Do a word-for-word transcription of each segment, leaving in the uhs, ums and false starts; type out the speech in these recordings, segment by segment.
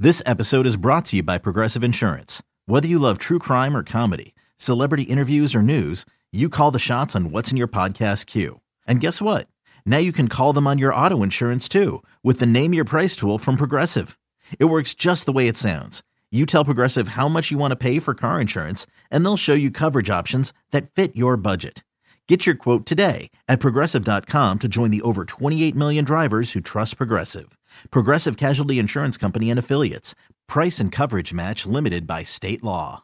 This episode is brought to you by Progressive Insurance. Whether you love true crime or comedy, celebrity interviews or news, you call the shots on what's in your podcast queue. And guess what? Now you can call them on your auto insurance too with the Name Your Price tool from Progressive. It works just the way it sounds. You tell Progressive how much you want to pay for car insurance, and they'll show you coverage options that fit your budget. Get your quote today at Progressive dot com to join the over twenty-eight million drivers who trust Progressive. Progressive Casualty Insurance Company and Affiliates. Price and coverage match limited by state law.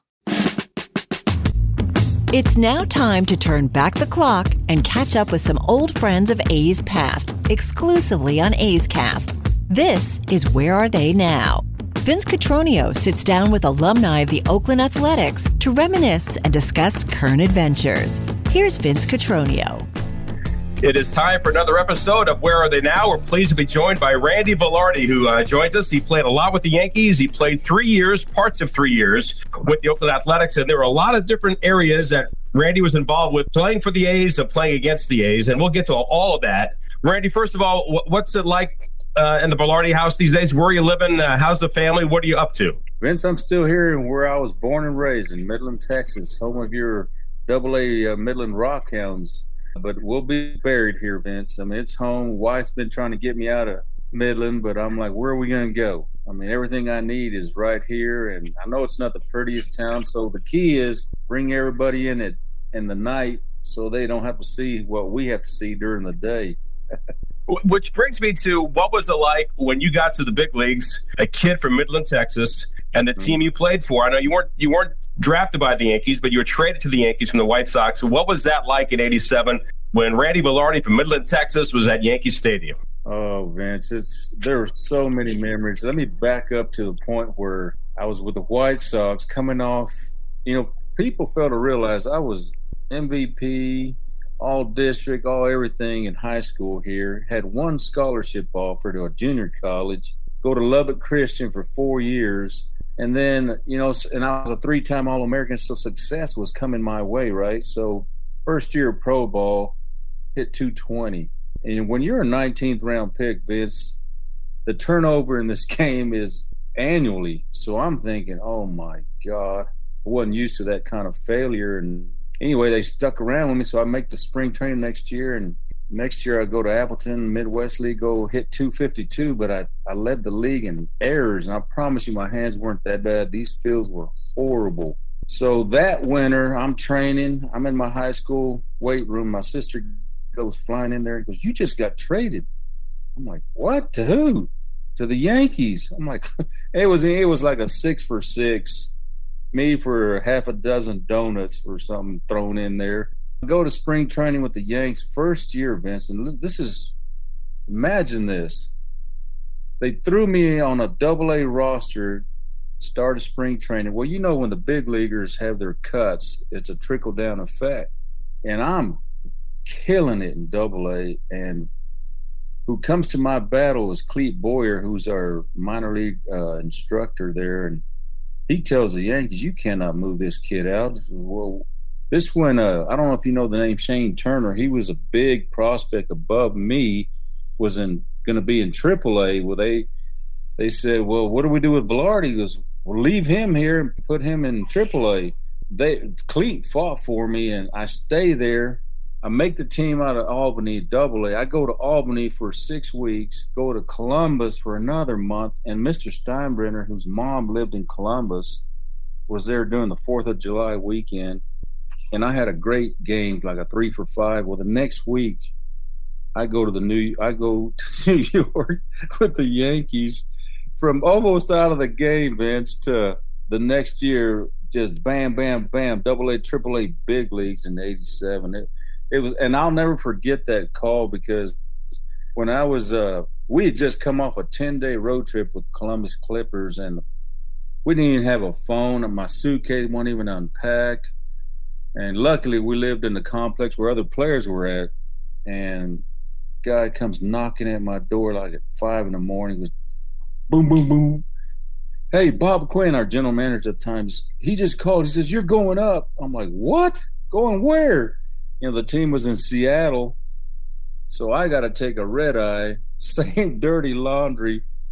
It's now time to turn back the clock and catch up with some old friends of A's past, exclusively on A's Cast. This is Where Are They Now? Vince Cotroneo sits down with alumni of the Oakland Athletics to reminisce and discuss current adventures. Here's Vince Cotroneo. It is time for another episode of Where Are They Now? We're pleased to be joined by Randy Velarde, who uh, joins us. He played a lot with the Yankees. He played three years, parts of three years, with the Oakland Athletics, and there were a lot of different areas that Randy was involved with, playing for the A's and playing against the A's, and we'll get to all of that. Randy, first of all, what's it like uh, in the Velarde house these days? Where are you living? Uh, how's the family? What are you up to? Vince, I'm still here where I was born and raised in Midland, Texas, home of your double A uh, Midland Rockhounds. But we'll be buried here, Vince. I mean, it's home. Wife's been trying to get me out of Midland, but I'm like, where are we going to go? I mean, everything I need is right here, and I know it's not the prettiest town, so the key is bring everybody in it in the night so they don't have to see what we have to see during the day. Which brings me to, what was it like when you got to the big leagues, a kid from Midland, Texas, and the mm-hmm. team you played for? I know you weren't you weren't drafted by the Yankees, but you were traded to the Yankees from the White Sox. So what was that like in eighty-seven when Randy Velarde from Midland, Texas was at Yankee Stadium? Oh, Vince, it's there are so many memories. Let me back up to the point where I was with the White Sox coming off. You know, people fail to realize I was M V P, all district, all everything in high school here. Had one scholarship offer to a junior college, go to Lubbock Christian for four years. And then, you know, and I was a three-time All-American, so success was coming my way, right? So first year of pro ball, hit two twenty. And when you're a nineteenth round pick, Vince, the turnover in this game is annually. So I'm thinking, oh, my God, I wasn't used to that kind of failure. And anyway, they stuck around with me, so I make the spring training next year. And next year I go to Appleton, Midwest League, go hit two fifty-two, but I, I led the league in errors, and I promise you my hands weren't that bad. These fields were horrible. So that winter, I'm training. I'm in my high school weight room. My sister goes flying in there and goes, "You just got traded." I'm like, "What? To who?" "To the Yankees." I'm like, it was it was like a six for six, me for half a dozen donuts or something thrown in there. I go to spring training with the Yanks first year, Vince, and this is, imagine this. They threw me on a double A roster, started spring training. Well, you know when the big leaguers have their cuts, it's a trickle-down effect. And I'm killing it in double A, and who comes to my battle is Clete Boyer, who's our minor league uh, instructor there, and he tells the Yankees, "You cannot move this kid out." Well, this one, uh, I don't know if you know the name Shane Turner. He was a big prospect above me, was in going to be in triple A. Well, they they said, "Well, what do we do with Velarde?" He goes, "Well, leave him here and put him in triple A." They Clete fought for me, and I stay there. I make the team out of Albany, double A. I go to Albany for six weeks, go to Columbus for another month, and Mister Steinbrenner, whose mom lived in Columbus, was there during the fourth of July weekend. And I had a great game, like a three for five. Well, the next week, I go to the New I go to New York with the Yankees, from almost out of the game, Vince, to the next year, just bam, bam, bam, double A, triple A, big leagues in eighty-seven. It, it was, and I'll never forget that call, because when I was, uh, we had just come off a ten-day road trip with Columbus Clippers, and we didn't even have a phone, and my suitcase wasn't even unpacked. And luckily, we lived in the complex where other players were at. And guy comes knocking at my door like at five in the morning. He goes, boom, boom, boom. "Hey, Bob Quinn," our general manager at the time, he just called. He says, "You're going up." I'm like, "What? Going where?" You know, the team was in Seattle. So I got to take a red eye, same dirty laundry.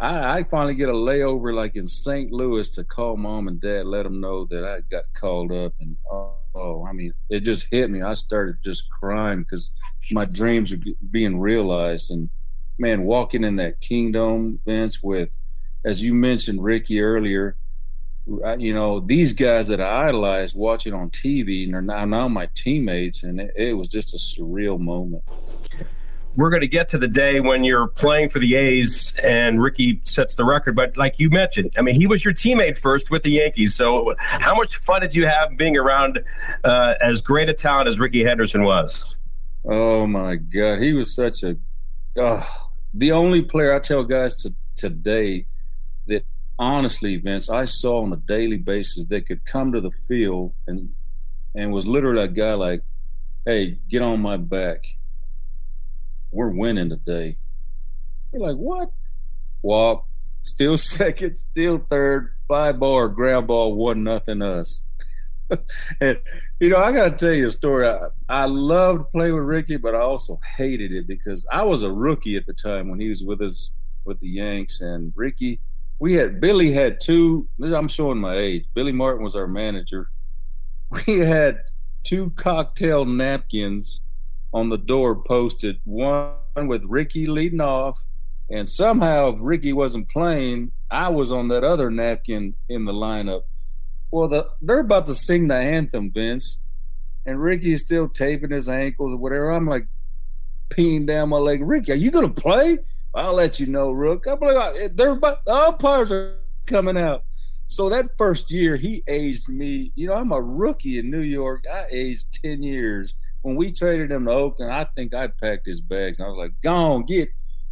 I, I finally get a layover like in Saint Louis to call mom and dad, let them know that I got called up. And, oh, oh I mean, it just hit me. I started just crying because my dreams are being realized. And, man, walking in that Kingdome, Vince, with, as you mentioned, Ricky earlier, you know, these guys that I idolized watching on T V, and they're now, now my teammates, and it, it was just a surreal moment. We're going to get to the day when you're playing for the A's and Ricky sets the record. But like you mentioned, I mean, he was your teammate first with the Yankees. So how much fun did you have being around uh, as great a talent as Ricky Henderson was? Oh, my God. He was such a uh, – the only player I tell guys to, today that honestly, Vince, I saw on a daily basis that could come to the field and and was literally a guy like, hey, get on my back. We're winning today. You're like, what? Walk, still second, still third, five ball or ground ball, one nothing us. And, you know, I got to tell you a story. I, I loved playing with Ricky, but I also hated it because I was a rookie at the time when he was with us with the Yanks. And Ricky, we had, Billy had two, I'm showing my age. Billy Martin was our manager. We had two cocktail napkins on the door posted, one with Ricky leading off, and somehow if Ricky wasn't playing, I was on that other napkin in the lineup. Well, the, they're about to sing the anthem, Vince, and Ricky is still taping his ankles or whatever. I'm like peeing down my leg. Ricky, are you going to play? I'll let you know, Rook. I'm like, they're about, the umpires are coming out. So that first year, he aged me. You know, I'm a rookie in New York. I aged ten years. When we traded him to Oakland, I think I packed his bags. And I was like, go on, get.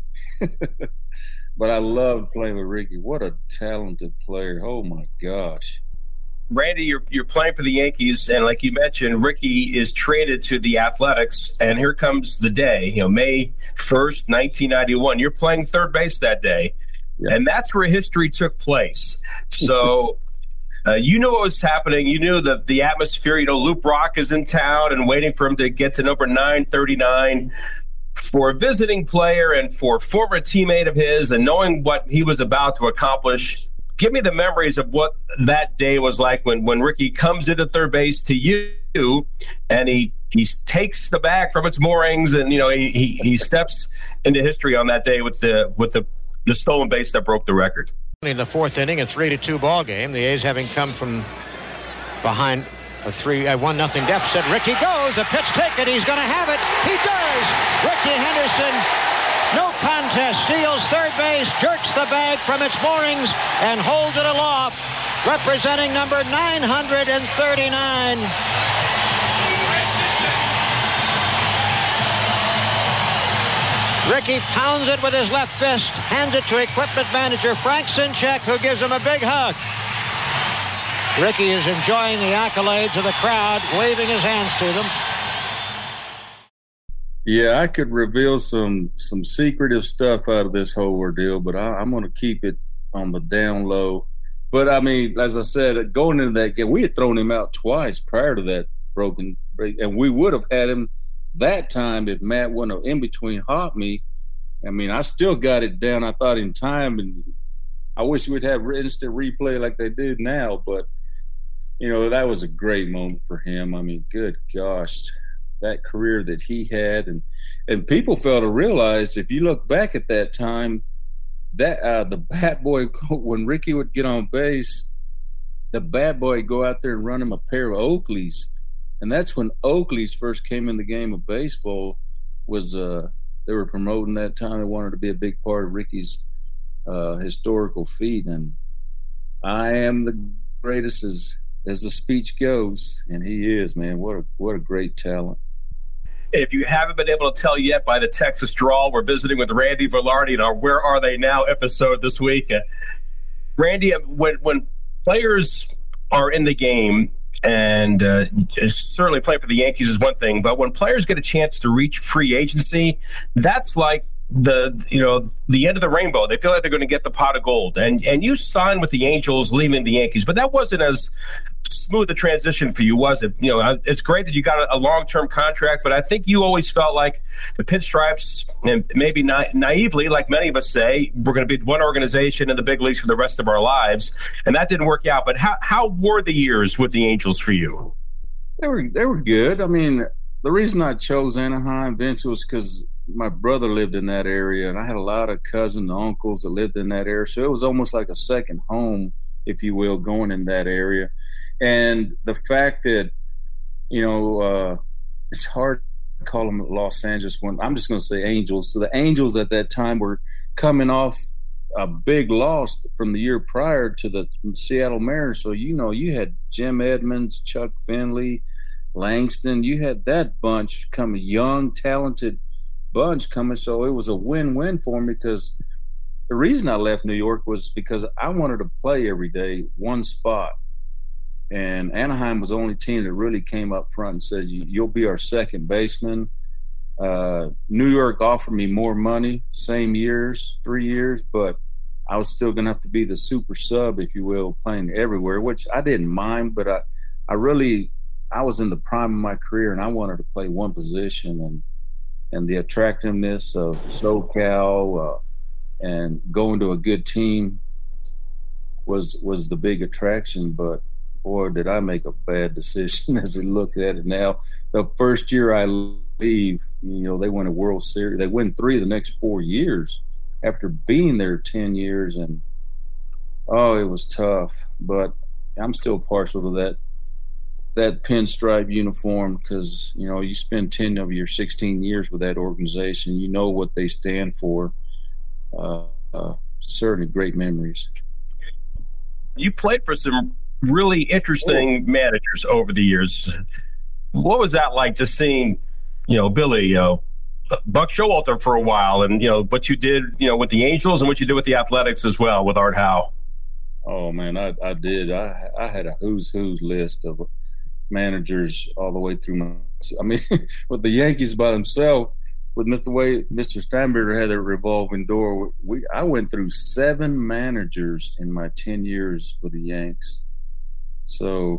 But I loved playing with Ricky. What a talented player. Oh, my gosh. Randy, you're you're playing for the Yankees, and like you mentioned, Ricky is traded to the Athletics, and here comes the day, you know, May first, nineteen ninety-one. You're playing third base that day, yeah. And that's where history took place. So uh, you knew what was happening. You knew the, the atmosphere. You know, Lou Brock is in town and waiting for him to get to number nine thirty-nine. For a visiting player and for a former teammate of his and knowing what he was about to accomplish, give me the memories of what that day was like when, when Ricky comes into third base to you and he he takes the bag from its moorings and, you know, he, he, he steps into history on that day with the with the, the stolen base that broke the record. In the fourth inning, a three to two ball game, the A's having come from behind a three, a one nothing deficit. Ricky goes, a pitch taken, he's going to have it. He does. Ricky Henderson, no contest, steals third base, jerks the bag from its moorings, and holds it aloft, representing number nine hundred thirty-nine. Ricky pounds it with his left fist, hands it to equipment manager Frank Sinchek, who gives him a big hug. Ricky is enjoying the accolades of the crowd, waving his hands to them. Yeah, I could reveal some some secretive stuff out of this whole ordeal, but I, I'm going to keep it on the down low. But, I mean, as I said, going into that game, we had thrown him out twice prior to that broken break, and we would have had him that time if Matt wouldn't have in between hopped me. I mean, I still got it down, I thought, in time, and I wish we'd have instant replay like they did now, but, you know, that was a great moment for him. I mean, good gosh, that career that he had. And, and people fail to realize, if you look back at that time, that uh, the bat boy, when Ricky would get on base, the bat boy would go out there and run him a pair of Oakleys. And that's when Oakleys first came in the game of baseball. Was uh, they were promoting that time. They wanted to be a big part of Ricky's uh, historical feat. And I am the greatest as as the speech goes, and he is, man. What a what a great talent. If you haven't been able to tell yet by the Texas Drawl, we're visiting with Randy Velarde in our Where Are They Now episode this week. Uh, Randy, when when players are in the game, and uh, certainly playing for the Yankees is one thing, but when players get a chance to reach free agency, that's like the you know the end of the rainbow. They feel like they're going to get the pot of gold. And and you signed with the Angels, leaving the Yankees, but that wasn't as smooth the transition for you was it? You know, it's great that you got a, a long-term contract, but I think you always felt like the Pinstripes, and maybe na- naively, like many of us say, we're going to be one organization in the big leagues for the rest of our lives, and that didn't work out. But how how were the years with the Angels for you? They were they were good. I mean, the reason I chose Anaheim, Vince, was because my brother lived in that area, and I had a lot of cousins, uncles that lived in that area, so it was almost like a second home, if you will, going in that area. And the fact that, you know, uh, it's hard to call them Los Angeles when I'm just going to say Angels. So the Angels at that time were coming off a big loss from the year prior to the Seattle Mariners. So, you know, you had Jim Edmonds, Chuck Finley, Langston. You had that bunch coming, young, talented bunch coming. So it was a win-win for me because the reason I left New York was because I wanted to play every day, one spot. And Anaheim was the only team that really came up front and said, you'll be our second baseman. Uh, New York offered me more money, same years, three years, but I was still going to have to be the super sub, if you will, playing everywhere, which I didn't mind, but I, I really – I was in the prime of my career, and I wanted to play one position. And, and the attractiveness of SoCal uh, and going to a good team was was the big attraction, but – boy, did I make a bad decision as I look at it now. The first year I leave, you know, they win a World Series. They win three of the next four years after being there ten years. And, oh, it was tough. But I'm still partial to that that pinstripe uniform because, you know, you spend ten of your sixteen years with that organization. You know what they stand for. Uh, uh, certainly great memories. You played for some really interesting oh. managers over the years. What was that like, just seeing, you know, Billy, you know, Buck Showalter for a while, and, you know, what you did, you know, with the Angels and what you did with the Athletics as well with Art Howe? Oh, man, I, I did. I I had a who's who's list of managers all the way through my – I mean, with the Yankees by themselves, with Mister Wade, Mister Steinbrenner had a revolving door. We I went through seven managers in my ten years with the Yanks. So,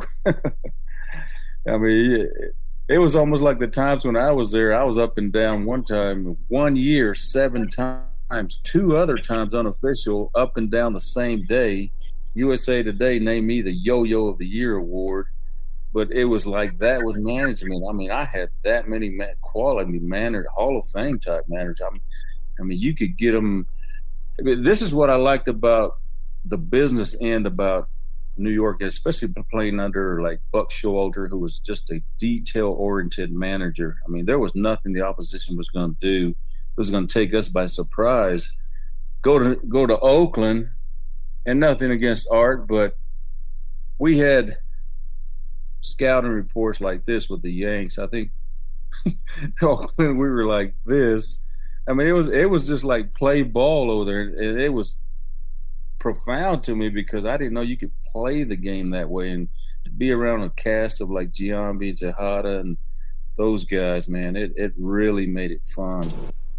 I mean, it, it was almost like the times when I was there. I was up and down one time, one year, seven times, two other times unofficial, up and down the same day. U S A Today named me the Yo-Yo of the Year award. But it was like that with management. I mean, I had that many man, quality manager, Hall of Fame type managers. I mean, I mean, you could get them. I mean, this is what I liked about the business end about New York, especially playing under like Buck Showalter, who was just a detail-oriented manager. I mean, there was nothing the opposition was going to do. It was going to take us by surprise. Go to go to Oakland, and nothing against Art, but we had scouting reports like this with the Yanks. I think Oakland, we were like this. I mean, it was it was just like play ball over there, and it was profound to me because I didn't know you could play the game that way, and to be around a cast of like Giambi, Tejada, and those guys, man, it, it really made it fun.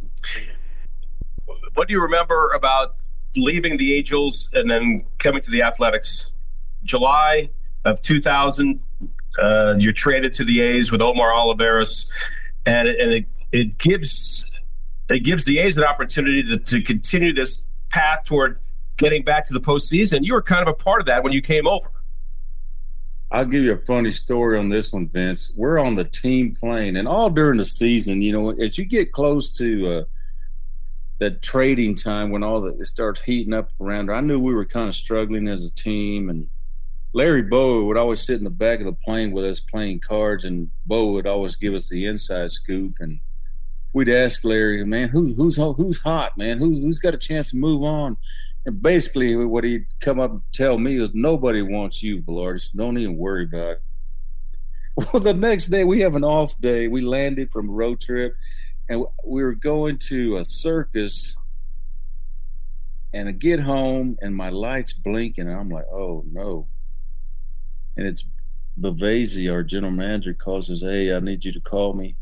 What do you remember about leaving the Angels and then coming to the Athletics? July of two thousand, uh, you're traded to the A's with Omar Olivares, and it, and it, it gives it gives the A's an opportunity to, to continue this path toward getting back to the postseason. You were kind of a part of that when you came over. I'll give you a funny story on this one, Vince. We're on the team plane, and all during the season, you know, as you get close to uh, that trading time when all the, it starts heating up around, I knew we were kind of struggling as a team, and Larry Bowa would always sit in the back of the plane with us playing cards, and Bowa would always give us the inside scoop, and we'd ask Larry, man, who, who's who's hot, man? Who, who's got a chance to move on? And basically what he'd come up and tell me was, nobody wants you, Velarde. Don't even worry about it. Well, the next day we have an off day. We landed from a road trip, and we were going to a circus. And I get home, and my light's blinking, and I'm like, oh, no. And it's Bavasi, our general manager, calls us, hey, I need you to call me.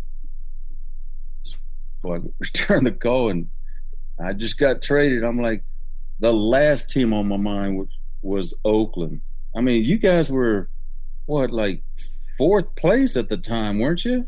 So I return the call, and I just got traded. I'm like, the last team on my mind was, was Oakland. I mean, you guys were what, like fourth place at the time, weren't you?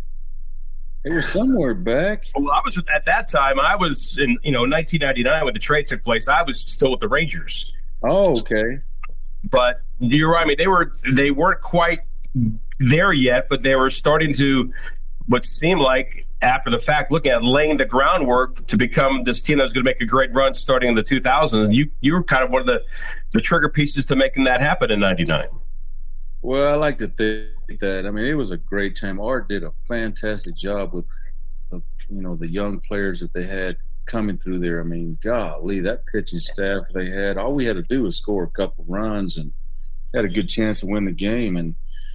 It was somewhere back. Well, I was at that time. I was in, you know, nineteen ninety-nine when the trade took place. I was still with the Rangers. Oh, okay. But you're right. I mean, they were they weren't quite there yet, but they were starting to what seemed like after the fact, looking at laying the groundwork to become this team that was going to make a great run starting in the two thousands. You you were kind of one of the, the trigger pieces to making that happen in ninety-nine. Well, I like to think that. I mean, it was a great time. Art did a fantastic job with, the, you know, the young players that they had coming through there. I mean, golly, that pitching staff they had, all we had to do was score a couple runs and had a good chance to win the game. And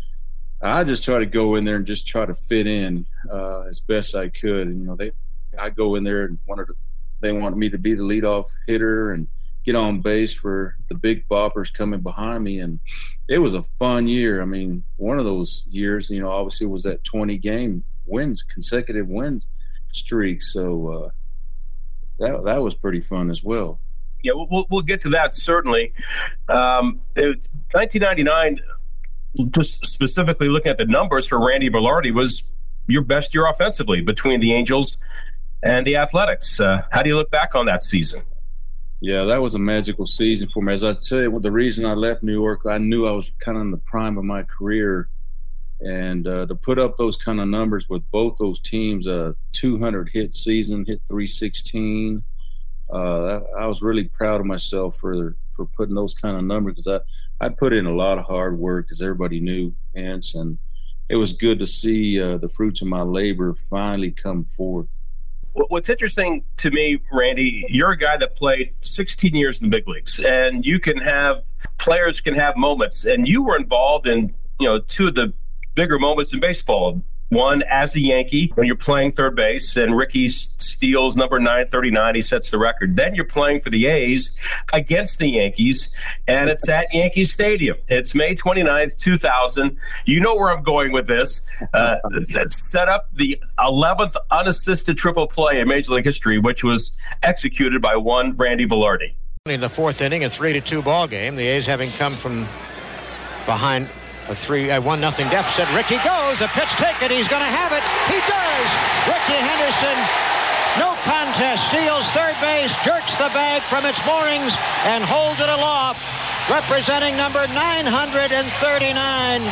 I just try to go in there and just try to fit in uh, as best I could. And, you know, they, I go in there and wanted to, they wanted me to be the leadoff hitter and get on base for the big boppers coming behind me. And it was a fun year. I mean, one of those years, you know, obviously was that twenty game wins, consecutive win streak. So uh, that that was pretty fun as well. Yeah, we'll we'll get to that certainly. Um, it, nineteen ninety-nine, just specifically looking at the numbers for Randy Velarde, was your best year offensively between the Angels and the Athletics. Uh, how do you look back on that season? Yeah, that was a magical season for me. As I said, well, the reason I left New York, I knew I was kind of in the prime of my career. And uh, to put up those kind of numbers with both those teams, a uh, two hundred hit season, hit three sixteen, uh, I was really proud of myself for for putting those kind of numbers because I, I put in a lot of hard work because everybody knew Ants. And it was good to see uh, the fruits of my labor finally come forth. What's interesting to me, Randy, you're a guy that played sixteen years in the big leagues, and you can have players can have moments, and you were involved in, you know, two of the bigger moments in baseball. One, as a Yankee, when you're playing third base, and Ricky steals number nine thirty-nine, he sets the record. Then you're playing for the A's against the Yankees, and it's at Yankee Stadium. It's May twenty-ninth, two thousand. You know where I'm going with this. Uh, set up the eleventh unassisted triple play in Major League history, which was executed by one Randy Velarde. In the fourth inning, a three to two ball game. The A's having come from behind a three, a one nothing deficit. Ricky goes, a pitch taken, he's going to have it. He does. Ricky Henderson, no contest, steals third base, jerks the bag from its moorings, and holds it aloft, representing number nine hundred thirty-nine.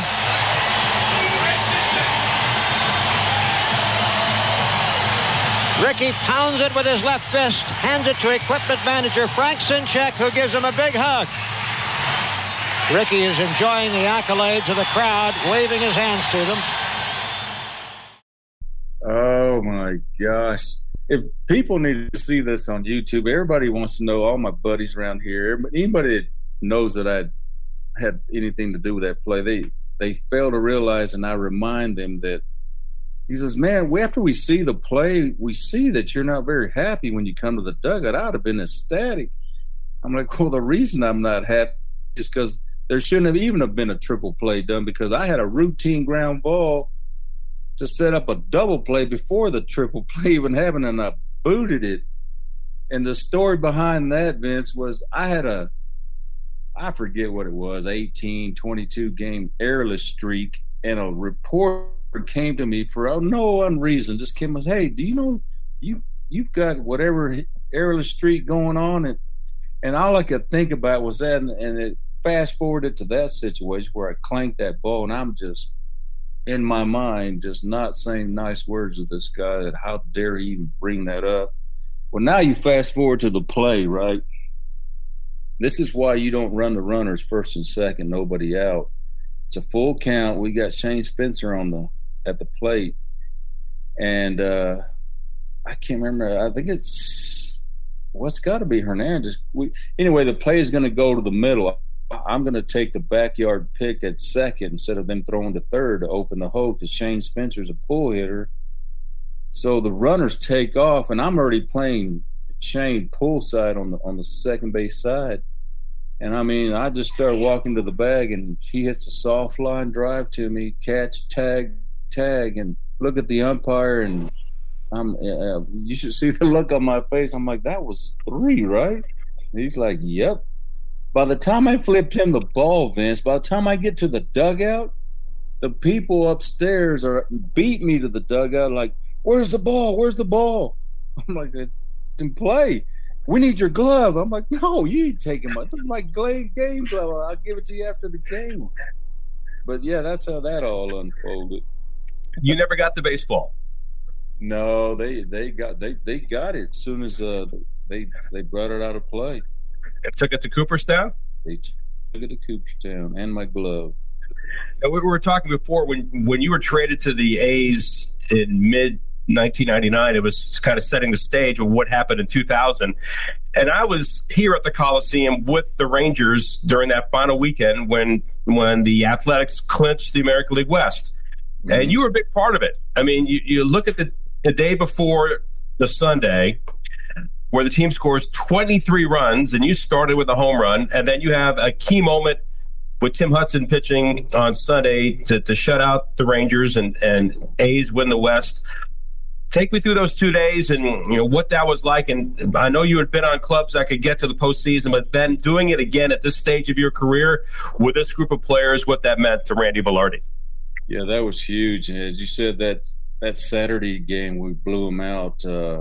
Ricky pounds it with his left fist, hands it to equipment manager Frank Sinchek, who gives him a big hug. Ricky is enjoying the accolades of the crowd, waving his hands to them. Oh, my gosh. If people need to see this on YouTube, everybody wants to know, all my buddies around here, anybody that knows that I had anything to do with that play, they, they fail to realize, and I remind them that he says, man, after we see the play, we see that you're not very happy when you come to the dugout. I would have been ecstatic. I'm like, well, the reason I'm not happy is because there shouldn't have even have been a triple play done because I had a routine ground ball to set up a double play before the triple play even happened, and I booted it. And the story behind that, Vince, was I had a, I forget what it was, eighteen, twenty-two game airless streak, and a reporter came to me for no unreason, just came and said, hey, do you know you, you've got whatever airless streak going on? And, and all I could think about was that, and, and it, fast forwarded to that situation where I clanked that ball, and I'm just in my mind just not saying nice words to this guy that how dare he even bring that up. Well, now you fast forward to the play, right? This is why you don't run the runners first and second, nobody out. It's a full count. We got Shane Spencer on the at the plate, and uh, I can't remember. I think it's what's well, got to be Hernandez. We, anyway, the play is going to go to the middle. I'm going to take the backyard pick at second instead of them throwing to third to open the hole because Shane Spencer's a pull hitter. So the runners take off, and I'm already playing Shane pull side on the on the second base side. And, I mean, I just start walking to the bag, and he hits a soft line drive to me, catch, tag, tag, and look at the umpire, and I'm uh, you should see the look on my face. I'm like, that was three, right? And he's like, yep. By the time I flipped him the ball, Vince, by the time I get to the dugout, the people upstairs are beat me to the dugout like, where's the ball? Where's the ball? I'm like, it's in play. We need your glove. I'm like, no, you ain't taking my – this is my game glove. I'll give it to you after the game. But, yeah, that's how that all unfolded. You never got the baseball? No, they they got they, they got it as soon as uh, they they brought it out of play. And took it to Cooperstown? They took it to Cooperstown and my glove. And we were talking before when, when you were traded to the A's in mid nineteen ninety-nine, it was kind of setting the stage of what happened in two thousand. And I was here at the Coliseum with the Rangers during that final weekend when when the Athletics clinched the American League West. Mm-hmm. And you were a big part of it. I mean, you, you look at the, the day before the Sunday where the team scores twenty-three runs and you started with a home run, and then you have a key moment with Tim Hudson pitching on Sunday to, to shut out the Rangers and, and A's win the West. Take me through those two days and you know what that was like. And I know you had been on clubs that could get to the postseason, but then doing it again at this stage of your career with this group of players, what that meant to Randy Velarde. Yeah, that was huge. And as you said, that that Saturday game, we blew them out. Uh,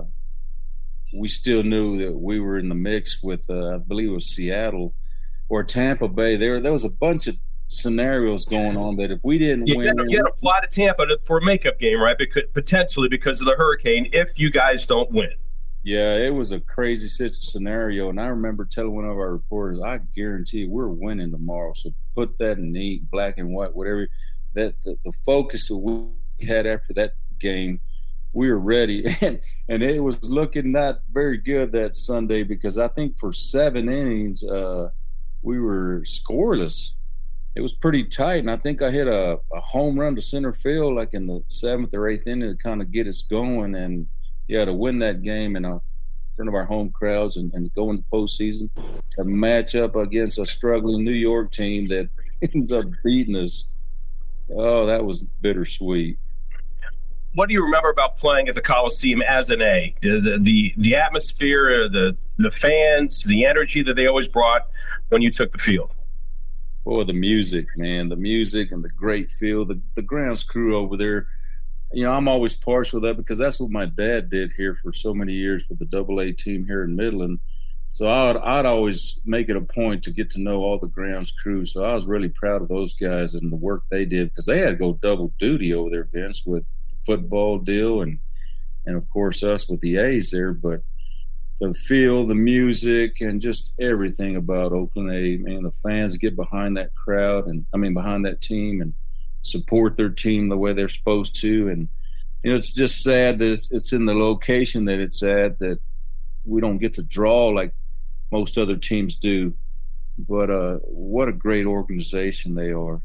we still knew that we were in the mix with, uh, I believe it was Seattle or Tampa Bay. There, there was a bunch of scenarios going on that if we didn't you win, had, you had to fly to Tampa to, for a makeup game, right? Because potentially because of the hurricane, if you guys don't win. Yeah, it was a crazy scenario, and I remember telling one of our reporters, "I guarantee we're winning tomorrow." So put that in neat black and white, whatever. That the, the focus that we had after that game, we were ready, and and it was looking not very good that Sunday because I think for seven innings uh, we were scoreless. It was pretty tight, and I think I hit a, a home run to center field like in the seventh or eighth inning to kind of get us going. And, yeah, to win that game in, a, in front of our home crowds and, and go into postseason, to match up against a struggling New York team that ends up beating us, oh, that was bittersweet. What do you remember about playing at the Coliseum as an A? The, the, the, the atmosphere, the, the fans, the energy that they always brought when you took the field? Oh, the music, man, the music and the great feel, the, the grounds crew over there. You know, I'm always partial to that because that's what my dad did here for so many years with the double A team here in Midland. So I'd, I'd always make it a point to get to know all the grounds crew. So I was really proud of those guys and the work they did because they had to go double duty over there, Vince, with the football deal and, and of course, us with the A's there. But the feel, the music, and just everything about Oakland A, man, the fans get behind that crowd and, I mean, behind that team and support their team the way they're supposed to. And, you know, it's just sad that it's, it's in the location that it's at that we don't get to draw like most other teams do. But uh, what a great organization they are.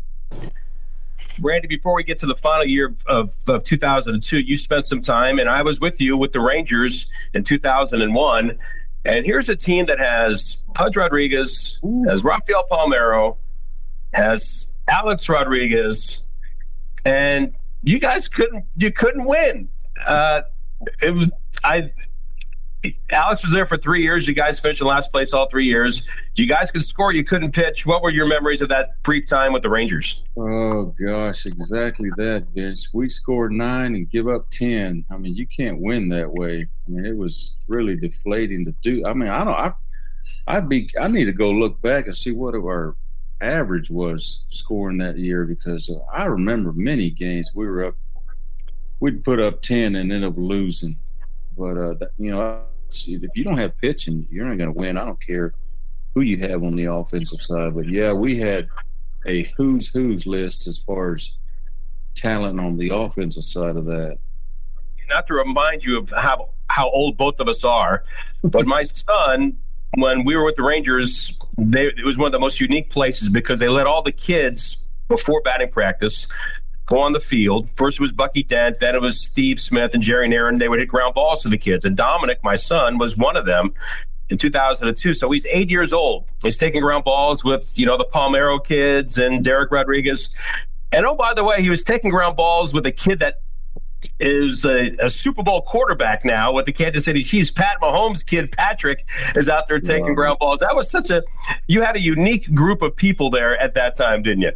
Randy, before we get to the final year of, of two thousand two, you spent some time, and I was with you with the Rangers in two thousand one. And here's a team that has Pudge Rodriguez, Ooh. has Rafael Palmeiro, has Alex Rodriguez, and you guys couldn't you couldn't win. Uh, it was I. Alex was there for three years. You guys finished in last place all three years. You guys could score. You couldn't pitch. What were your memories of that brief time with the Rangers? Oh, gosh, exactly that, Vince. We scored nine and give up ten. I mean, you can't win that way. I mean, it was really deflating to do. I mean, I don't I, I'd be – I need to go look back and see what our average was scoring that year because uh, I remember many games we were up – we'd put up ten and end up losing. But, uh, that, you know, if you don't have pitching, you're not going to win. I don't care who you have on the offensive side. But, yeah, we had a who's who's list as far as talent on the offensive side of that. Not to remind you of how, how old both of us are, but my son, when we were with the Rangers, they, it was one of the most unique places because they let all the kids before batting practice go on the field. First it was Bucky Dent, then it was Steve Smith and Jerry Nairn. They would hit ground balls to the kids. And Dominic, my son, was one of them in two thousand two. So he's eight years old. He's taking ground balls with, you know, the Palmeiro kids and Derek Rodriguez. And, oh, by the way, he was taking ground balls with a kid that is a, a Super Bowl quarterback now with the Kansas City Chiefs. Pat Mahomes' kid, Patrick, is out there taking wow. ground balls. That was such a – you had a unique group of people there at that time, didn't you?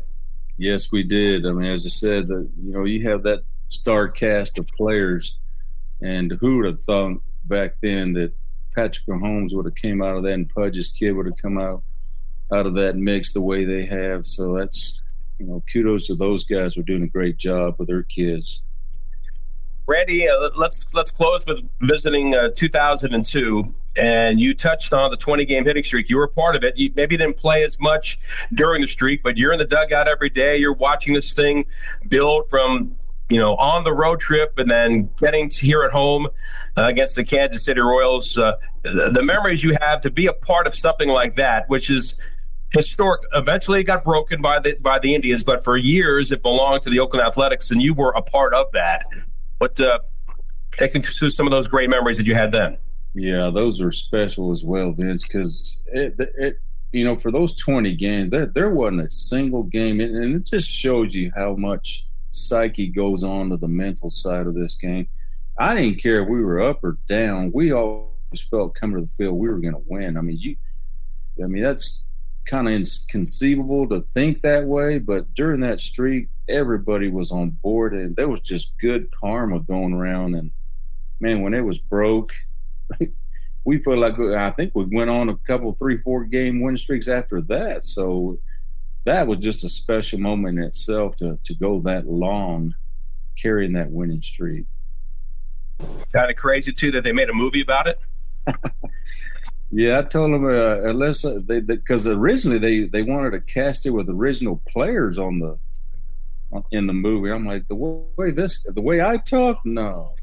Yes, we did. I mean, as I said, that you know, you have that star cast of players, and who would have thought back then that Patrick Mahomes would have came out of that, and Pudge's kid would have come out out of that mix the way they have. So that's, you know, kudos to those guys who are doing a great job with their kids. Randy, uh, let's let's close with visiting uh, two thousand two, and you touched on the twenty-game hitting streak. You were a part of it. You maybe didn't play as much during the streak, but you're in the dugout every day. You're watching this thing build from, you know, on the road trip and then getting to here at home uh, against the Kansas City Royals. Uh, the, the memories you have to be a part of something like that, which is historic. Eventually it got broken by the by the Indians, but for years it belonged to the Oakland Athletics, and you were a part of that. But uh, take me through some of those great memories that you had then. Yeah, those are special as well, Vince, because it, it, you know, for those twenty games, there, there wasn't a single game, and it just shows you how much psyche goes on to the mental side of this game. I didn't care if we were up or down. We always felt coming to the field we were going to win. I mean, you, I mean that's kind of inconceivable to think that way, but during that streak, everybody was on board, and there was just good karma going around. And man, when it was broke, we felt like, I think we went on a couple, three, four game win streaks after that. So that was just a special moment in itself to, to go that long carrying that winning streak. Kind of crazy too that they made a movie about it. Yeah, I told them uh, unless uh, they, because originally they, they wanted to cast it with original players on the in the movie. I'm like, the way this, the way I talk, no.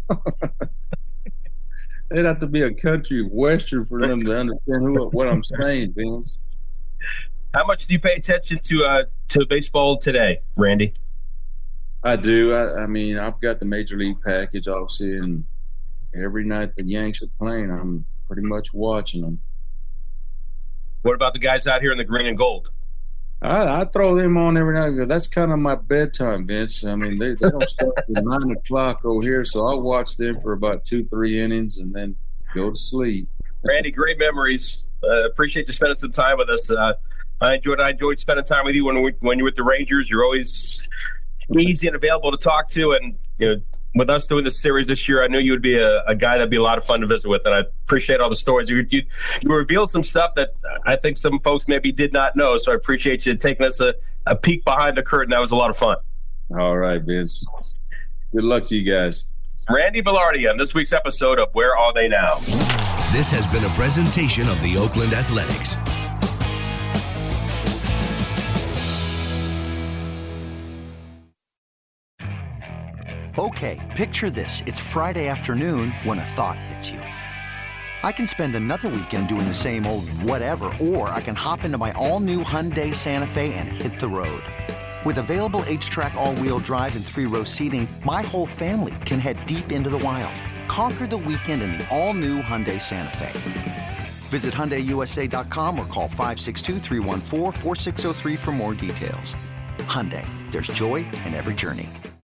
It'd have to be a country western for them to understand who, what I'm saying, Vince. How much do you pay attention to uh, to baseball today, Randy? I do. I, I mean, I've got the Major League package, obviously, and every night the Yanks are playing, I'm pretty much watching them. What about the guys out here in the green and gold? I, I throw them on every night. That's kind of my bedtime, Vince. I mean, they, they don't start at nine o'clock over here, so I'll watch them for about two, three innings and then go to sleep. Randy, great memories. Uh, appreciate you spending some time with us. Uh, I enjoyed I enjoyed spending time with you when we, when you're with the Rangers. You're always easy and available to talk to, and you know, with us doing this series this year, I knew you would be a, a guy that'd be a lot of fun to visit with, and I appreciate all the stories. You, you, you revealed some stuff that I think some folks maybe did not know, so I appreciate you taking us a, a peek behind the curtain. That was a lot of fun. All right, Vince. Good luck to you guys. Randy Velarde on this week's episode of Where Are They Now? This has been a presentation of the Oakland Athletics. Okay, picture this. It's Friday afternoon when a thought hits you. I can spend another weekend doing the same old whatever, or I can hop into my all-new Hyundai Santa Fe and hit the road. With available H-Track all-wheel drive and three-row seating, my whole family can head deep into the wild. Conquer the weekend in the all-new Hyundai Santa Fe. Visit Hyundai U S A dot com or call five six two, three one four, four six zero three for more details. Hyundai, there's joy in every journey.